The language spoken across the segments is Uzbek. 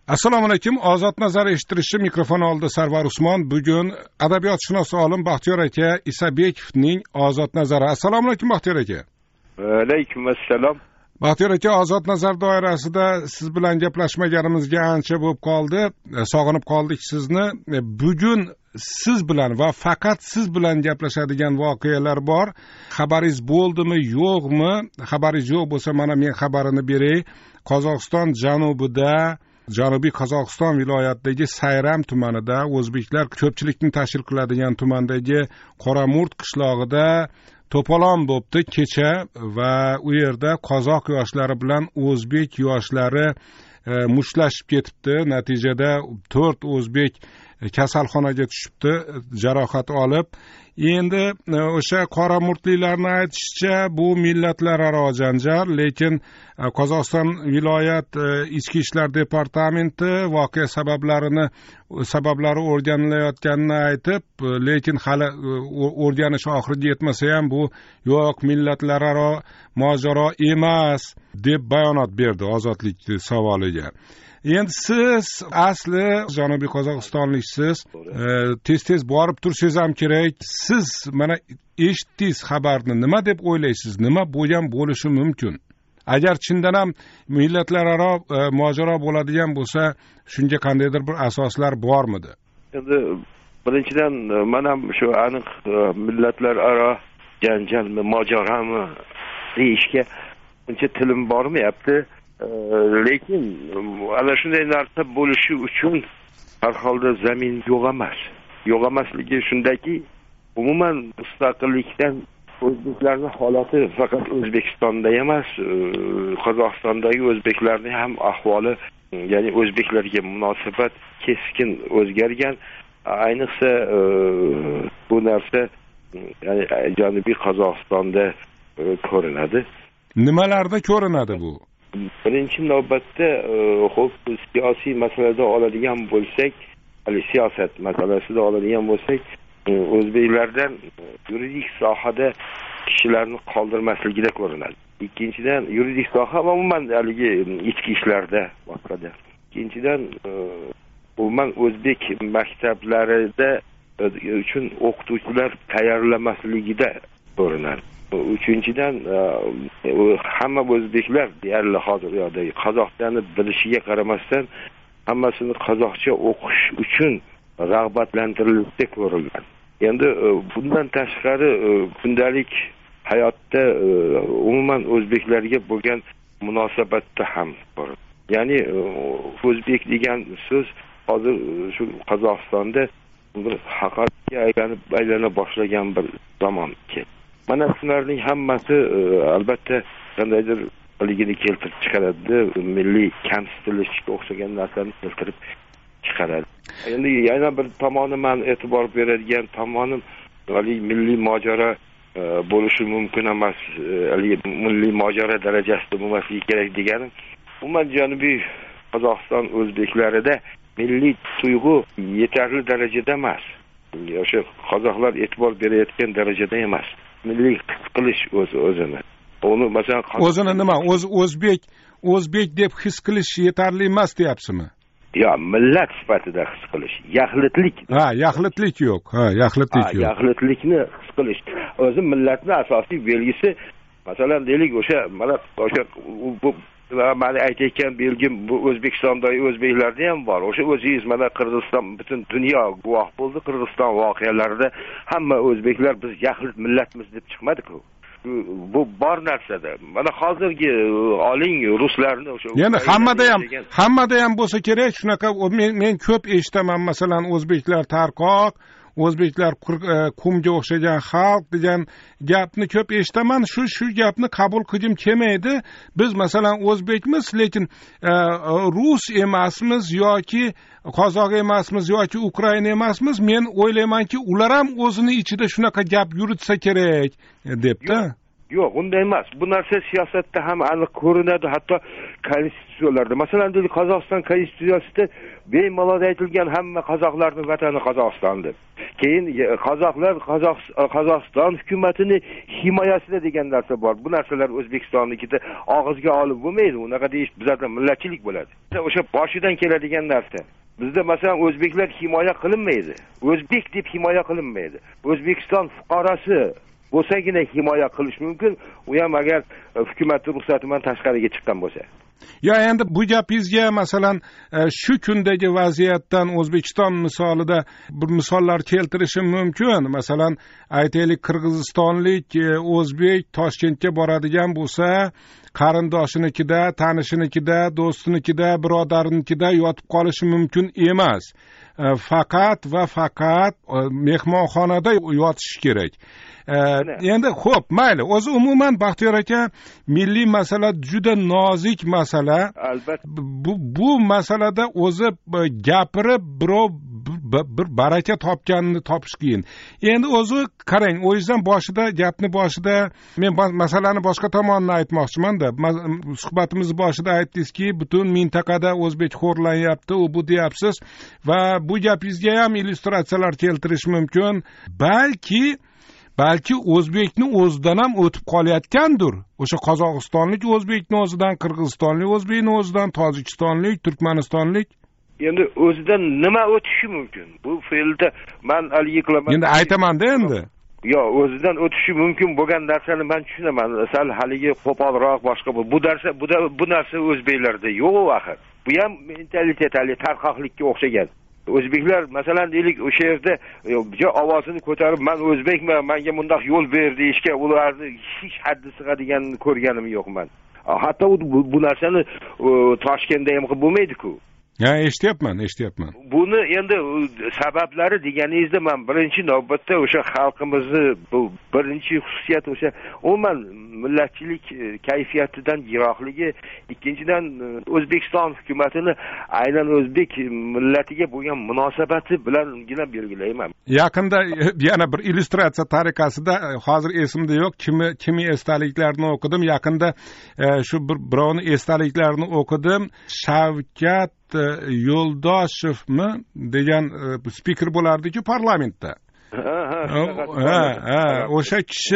Assalomu alaykum. Ozod nazar eshittirishi mikrofon oldida Sarvar Usmon. Bugun adabiyotshunos olim Baxtiyor aka Isabekovning Ozod nazari. Assalomu alaykum Baxtiyor aka. Alaykum assalom. Baxtiyor aka, Ozod nazar doirasida siz bilan gaplashmaganimizga ancha bo'lib qoldi. Sog'inib qoldik sizni. Bugun siz bilan va faqat siz bilan gaplashadigan voqealar bor. Xabaringiz bo'ldimi, yo'qmi? Xabaringiz yo'q bo'lsa, mana men xabarini beray. Qozog'iston janubida, Janubiy Qozog'iston viloyatidagi Sayram tumanida, o'zbeklar ko'pchilikni tashkil qiladigan tumandagi Qoramurt qishlog'ida to'polon bo'pti kecha va u yerda qozoq yoshlari bilan o'zbek yoshlari mushtlashib ketibdi. Natijada 4 o'zbek kasalxonaga tushibdi, jarohat olib. Endi o'sha qoramurtliklarning aytishicha, bu millatlararo janjal, lekin Qozog'iston viloyat ichki ishlar departamenti voqea sabablari o'rganilayotganini aytib, lekin hali o'rganish oxiriga yetmasa ham bu yo'q, millatlararo mojaro emas deb bayonot berdi ozodlik savoliga. Endi siz asli Janubiy Qozog'istonliksiz, tez borib tursangiz ham kerak. Siz mana eshitdingiz xabarni, nima deb o'ylaysiz? Nima bo'lgan bo'lishi mumkin? Agar chindan ham millatlararo mojaro bo'ladigan bo'lsa, shunga qandaydir bir asoslar bormidi? Endi birinchidan men ham shu aniq millatlararo janjalmi, mojaromi deyishga uncha tilim bormayapti. Lekin ana shunday narsa bo'lishi uchun har holda zamin yo'q emas. Yo'q emasligi shundaki, umuman mustaqillikdan o'zbeklarning holati faqat O'zbekistonda emas, Qozog'istondagi o'zbeklarning ham ahvoli, ya'ni o'zbeklarga munosabat keskin o'zgargan. Ayniqsa bu narsa ya'ni Janubiy Qozog'istonda ko'rinadi. Nimalarda ko'rinadi bu? Birinchi navbatda siyosiy masalada oladigan bo'lsak, siyosat masalasida oladigan bo'lsak, o'zbeklardan yuridik sohada kishilarni qoldirmasligida ko'rinadi. Ikkinchidan, yuridik soha va umuman haligi ichki ishlarda boshqada. Ikkinchidan, umuman o'zbek maktablarida uchun o'qituvchilar tayyorlamasligida ko'rinadi. Uchinchidan, hamma o'zbeklar deyarli hozir yo'qdagi qozoqchani bilishiga qaramasdan hammasini qozoqcha o'qish uchun rag'batlantirilishda ko'rilgan. Endi bundan tashqari kundalik hayotda umuman o'zbeklarga bo'lgan munosabatda ham bor. Ya'ni o'zbek degan so'z hozir shu Qozog'istonda bir haqoratga aylana boshlagan bir zamon keldi. Mana shularning hammasi albatta qandaydir ligini keltirib chiqaradi, milliy kamsitishga o'xshagan narsani keltirib chiqaradi. Endi yana bir tomoni, men e'tibor beradigan tomonim, milliy mojaro bo'lishi mumkin emas, milliy mojaro darajasida bo'lmasligi kerak deganim, umuman Janubiy Qozog'iston o'zbeklarida milliy tuyg'u yetarli darajada emas. O'sha qozoqlar e'tibor berayotgan darajada emas. Milliy his qilish o'zini. Uni masalan o'zini nima? O'zbek deb his qilish yetarli emas deyapsizmi? Yo, millat sifatida his qilish. Yaxlitlik. Yaxlitlik yo'q. Yaxlitlik yo'q. Yaxlitlikni his qilish. O'zi millatning asosiy belgisi, masalan, deylik, o'sha bu mana aytayotgan belgim bu O'zbekistondagi o'zbeklarda ham bor. O'sha o'zingiz mana Qirg'iziston, butun dunyo guvoh bo'ldi. Qirg'iziston voqealarida hamma o'zbeklar biz yaxlit millatmiz deb chiqmadi-ku. Bu bor narsada. Mana hozirgi oling ruslarni o'sha yana hammada ham bo'lsa kerak. Shunaqa men ko'p eshitaman, masalan, o'zbeklar tarqoq, o'zbeklar qumga o'xshagan xalq degan gapni ko'p eshitaman. Shu gapni qabul qilgim kelmaydi. Biz masalan o'zbekmiz, lekin rus emasmiz yoki qozoq emasmiz yoki ukrain emasmiz. Men o'ylaymanki, ular ham o'zini ichida shunaqa gap yuritsa kerak debdi. Yo'q, unday emas. Bu narsa siyosatda ham aniq ko'rinadi, hatto konstitutsiyalarda. Masalan, Qozog'iston konstitutsiyasida bemalol aytilgan hamma qozoqlarning vatani Qozog'istondir. Keyin qozoqlar Qozog'iston hukumatini himoyasida degan narsa bor. Bu narsalar O'zbekistonnikida og'izga olib bo'lmaydi. Unaqa deyish bizda millatchilik bo'ladi. O'sha boshidan keladigan narsa. Bizda masalan o'zbeklar himoya qilinmaydi. O'zbek deb himoya qilinmaydi. O'zbekiston fuqarosi bo'lsagina himoya qilish mumkin. U ham agar hukumatning ruxsati bilan tashqariga chiqqan bo'lsa. Ya endi bu gapingizga masalan shu kundagi vaziyatdan O'zbekiston misolida bir misollar keltirishim mumkin. Masalan, aytaylik qirg'izistonlik o'zbek Toshkentga boradigan bo'lsa, qarindoshinikida, tanishinikida, do'stinikida, birodarnikida yotib qolishi mumkin emas. Faqat va faqat mehmonxonada yotish kerak. Endi xo'p, mayli. O'zi umuman Baxtiyor aka, milliy masala juda nozik masala. Albatta. Bu masalada o'zi gapirib birov bir baraka topganini topish qiyin. Endi o'zi qarang, o'zingizdan gapni boshida men masalani boshqa tomonidan aytmoqchiman-da. Suhbatimiz boshida aytdingizki, butun mintaqada o'zbek xo'rlanyapti, u bu deyapsiz va bu gapingizga ham illyustratsiyalar keltirish mumkin. Balki o'zbekni o'zidan ham o'tib qolayotgandir. O'sha qozog'istonlik o'zbekni o'zidan, qirg'izistonlik o'zbekni o'zidan, tojikistonlik, turkmanistonlik. Endi o'zidan nima o'tishi mumkin? Bu fe'lda men haligi qilaman. Endi aytaman-da endi. Yo, o'zidan o'tishi mumkin bo'lgan narsani men tushunaman. Sal haligi qo'polroq boshqa bu narsa o'zbeklarda yo'q axir. Bu ham mentalitet, tarqoqlikka o'xshagan. O'zbeklar masalan deylik o'sha yerda ovozini ko'tarib men o'zbekman, menga bundoq yo'l ber deyishga ularni hech haddi sig'adiganini ko'rganim yo'q men. Hatto bu narsani Toshkentda ham qilib bo'lmaydi-ku. Ha, eshityapman. Buni endi sabablari deganingizda men birinchi navbatda o'sha xalqimizni bu birinchi xususiyat o'sha umuman millatchilik kayfiyatidan yiroqligi, ikkinchidan O'zbekiston hukumatini aynan o'zbek millatiga bo'lgan munosabati bilangina belgilayman. Yaqinda yana bir illyustratsiya tariqasida, hozir esimda yo'q, kimi esdaliklarni o'qidim. Yaqinda shu birovni esdaliklarini o'qidim. Shavkat Yo'ldoshevmi degan spiker bo'lardi-ku parlamentda. O'sha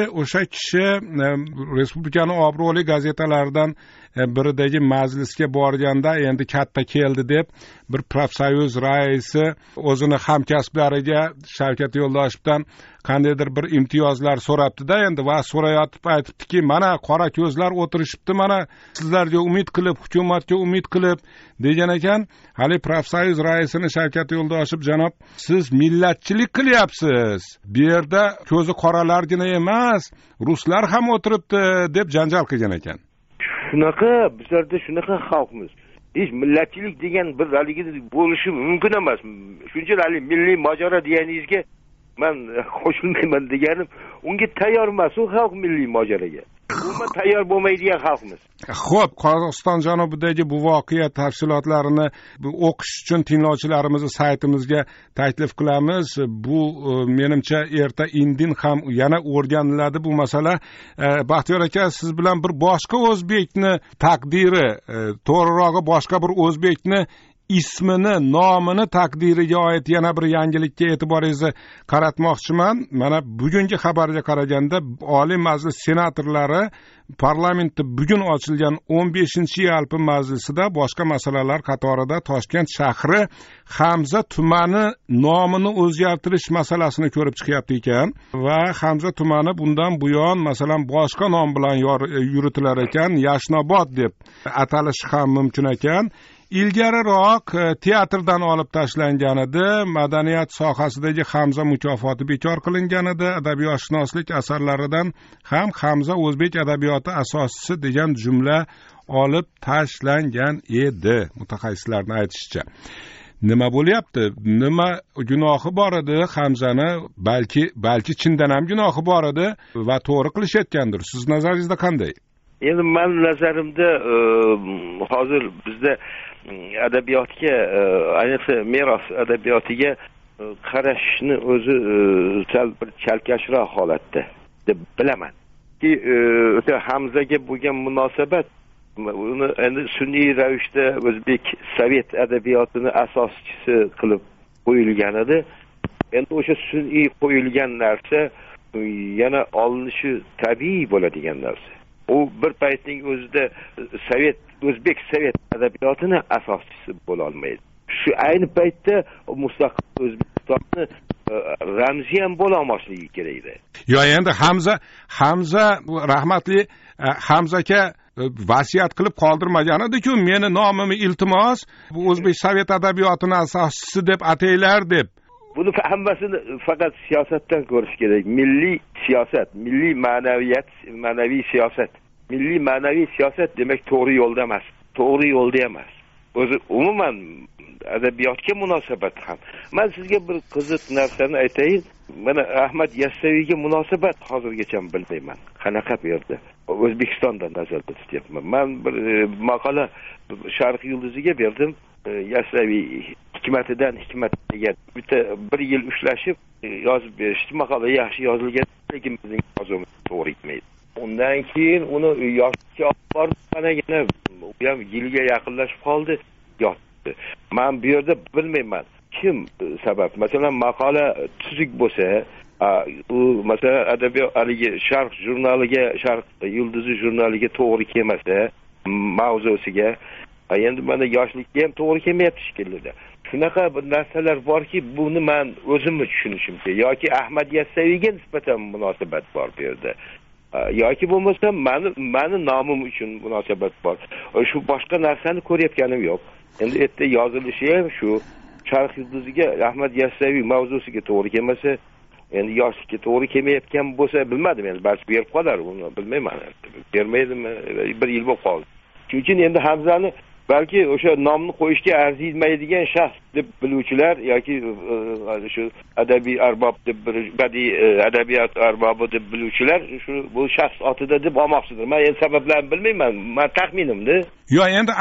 kishi respublikaning obro'li gazetalaridan biridagi majlisga borganda endi katta keldi deb bir profsoyuz raisi o'zini hamkasblariga Shavkat Yo'ldoshevdan qandaydir bir imtiyozlar so'rabdi-da endi va so'rayotib aytibdiki, mana qora ko'zlar o'tirishibdi, mana sizlarga umid qilib, hukumatga umid qilib degan ekan. Hali profsoyuz raisini Shavkat Yo'ldoshev janob, siz millatchilik qilyapsiz. Bu yerda ko'zi qoralargina emas, ruslar ham o'tiribdi deb janjal qilgan ekan. Shunaqa, bizlarda shunaqa xalqmiz. Hech millatchilik degan bir haligi bo'lishi mumkin emas. Shuncha milliy mojaro deganingizga men qo'shilmayman deganim, unga tayyor emas u xalq milliy mojaroga. Umuman tayyor bo'lmaydigan xalqmiz. Xo'p, Qozog'iston janubidagi bu voqea tafsilotlarini o'qish uchun tinglovchilarimizni saytimizga taklif qilamiz. Bu menimcha erta indin ham yana o'rganiladi bu masala. Baxtiyor aka, siz bilan bir boshqa o'zbekni taqdiri, to'g'rirog'i boshqa bir o'zbekni ismini, nomini, taqdiriga oid yana bir yangilikka e'tiboringizni qaratmoqchiman. Mana bugungi xabarga qaraganda Oliy Majlis senatorlari parlamentda bugun ochilgan 15-yalpi majlisida boshqa masalalar qatorida Toshkent shahri Hamza tumani nomini o'zgartirish masalasini ko'rib chiqyapti ekan va Hamza tumani bundan buyon masalan boshqa nom bilan yuritilar ekan, Yashnobod deb atalishi ham mumkin ekan. Ilgariroq teatrdan olib tashlangan edi, madaniyat sohasidagi Hamza mukofoti bekor qilingan edi, adabiyotshunoslik asarlaridan ham Hamza o'zbek adabiyoti asoschisi degan jumla olib tashlangan edi, mutaxassislarning aytishicha. Nima bo'lyapti? Nima gunohi bor edi Hamzani? Balki chindan ham gunohi bor edi va to'g'ri qilishayotgandir. Siz nazaringizda qanday? Endi men nazarimda hozir bizda adabiyotga, ayniqsa meros adabiyotiga qarashni o'zi sal bir chalkashroq holatda deb bilaman. o'sha Hamzaga bo'lgan munosabat uni endi sun'iy ravishda o'zbek sovet adabiyotini asoschisi qilib qo'yilgan edi. Endi o'sha sun'iy qo'yilgan narsa yana olinishi tabiiy bo'ladigan narsa. U bir paytning o'zida o'zbek sovet adabiyotini asoschisi bo'la olmaydi. Shu ayni paytda mustaqil O'zbekistonni ramzi ham bo'la olmasligi kerak edi. Yo, endi Hamza rahmatli Hamzaga vasiyat qilib qoldirmagan edi-ku, meni nomimni iltimos bu o'zbek sovet adabiyotini asoschisi deb ataylar deb. Buni hammasini faqat siyosatdan ko'rish kerak. Milliy siyosat, milliy ma'naviyat, ma'naviy siyosat. Milliy ma'naviy siyosat demak to'g'ri yo'lda emas. To'g'ri yo'lda emas. O'zi umuman adabiyotga munosabat ham. Men sizga bir qiziq narsani aytayin. Mana Ahmad Yassaviyga munosabat hozirgacha bilmayman. Qanaqa bu yerda? O'zbekistondan nazarda tutyapman. Men bir maqola Sharq yulduziga berdim. Yassaviy hikmatidan hikmatga bitta bir yil ushlashib yozib berishdi. Maqola yaxshi yozilgan, lekin bizning yozuvimiz to'g'ri ketmaydi. Undan keyin uni yoshga olib borib, yana u ham yilga yaqinlashib qoldi, yotdi. Men bu yerda bilmayman kim sabab. Masalan, maqola tuzuk bo'lsa, u masalan adabiyot haligi Sharq jurnaliga, Sharq yulduzi jurnaliga to'g'ri kelmasa, mavzusiga, endi mana yoshlikka ham to'g'ri kelmayapti shekilli. Shunaqa bir narsalar borki, buni men o'zimni tushunishim kerak. Yoki Ahmad Yassaviyga nisbatan munosabat bor bu yerda. Yoki bo'lmasa meni nomim uchun munosabat bor. Shu boshqa narsani ko'rayotganim yo'q. Endi erta yozilishi ham shu Sharq yulduziga Ahmad Yassaviy mavzusiga to'g'ri kelmasa, endi yoshlikka to'g'ri kelmayotgan bo'lsa, bilmadim, endi balki berib qolar, uni bilmayman. Bermaydimi, bir yil bo'lib qoldi. Shuning uchun endi Hamzani balki o'sha nomni qo'yishga arziymaydigan shaxs deb biluvchilar yoki shu adabiy arbob deb badiiy adabiyot arbobi deb biluvchilar shu bu shaxs otida deb olmoqchidir. Men endi sabablarini bilmayman, men taxminimda. Yo, endi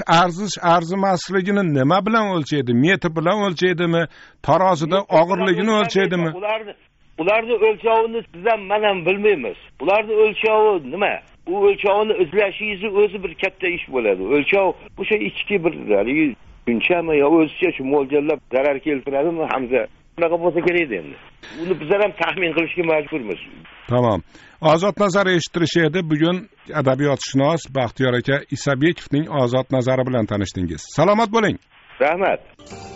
arzimasligini nima bilan o'lchaydi? Metr bilan o'lchaydimi? Tarozida og'irligini o'lchaydimi? Ularni o'lchovini siz ham men ham bilmaymiz. Ularni o'lchovi nima? U o'lchovni izlashingiz o'zi bir katta ish bo'ladi. O'lchov o'sha ichki bir tushunchami yo o'zicha shu mo'ljallab zarar keltiradimi Hamza? Shunaqa bo'lsa kerak endi. Uni bizlar ham taxmin qilishga majburmiz. Tamam. Ozod nazar eshittirish edi. Bugun adabiyotshunos Baxtiyor aka Isabekovning ozod nazari bilan tanishdingiz. Salomat bo'ling. Rahmat.